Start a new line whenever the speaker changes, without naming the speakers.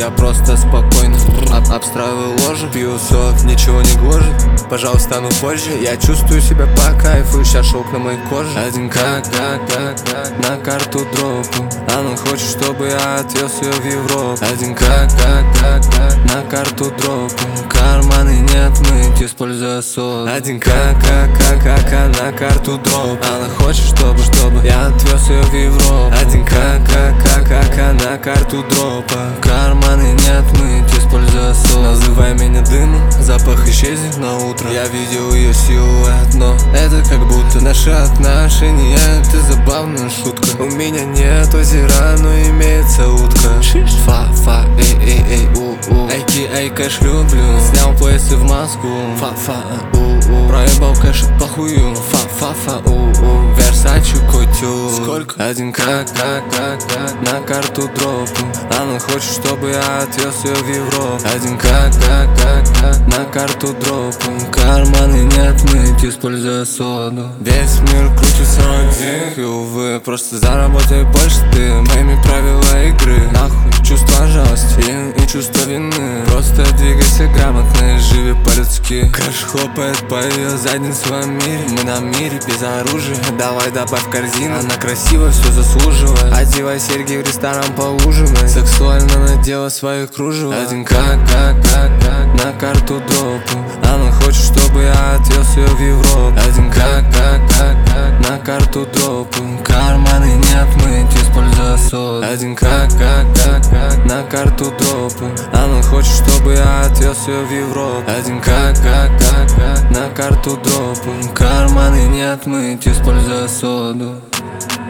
Я просто спокойно обстраиваю ложе, пью сок, ничего не гложет. Пожалуй, стану позже. Я чувствую себя по кайфу, сейчас шелк на моей коже. Один как на карту дропу. Она хочет, чтобы я отвез ее в Европу. Один как на карту дропу. Карманы не отмыть, используя соду. Один как на карту дропу. Она хочет, чтобы я отвез ее в Европу. Один как на карту дропа. Карманы не отмыть, используя соду. Называй меня дымом, запах исчезнет на утро. Я видел ее силуэт, но это как будто наши отношения. Это забавная шутка. У меня нет озера, но имеется утка. Фа, эй, у. Эй, кэш люблю. Снял плейсы в Москву. Фа, у. Проебал кэш похую. Фа, у. Версачу котю. Сколько? Один как на карту дропу. Она хочет, чтобы я отвез ее в Европу. Один как на карту дропу. Карманы не отмыть, используя соду. Весь мир крутится один. И увы, просто заработай больше ты. Моими правила игры. Нахуй чувство жалости и чувство вины. Просто двигайся грамотно и живи по-людски. Кэш хлопает по ее заднице в мире. Мы на мире без оружия. Давай добавь в корзину. Она красиво, все заслуживает. Одевай серьги в ресторан поужинай. Сексуально надела свои кружева. Один как на карту дропу. Она хочет, чтобы я отвез ее в Европу. Один как на карту дропу. Карманы не отмыть, используя соду. Один как на карту дропу. Она хочет, чтобы я отвез ее в Европу. Один как на карту дропу. Карманы не отмыть, используя соду.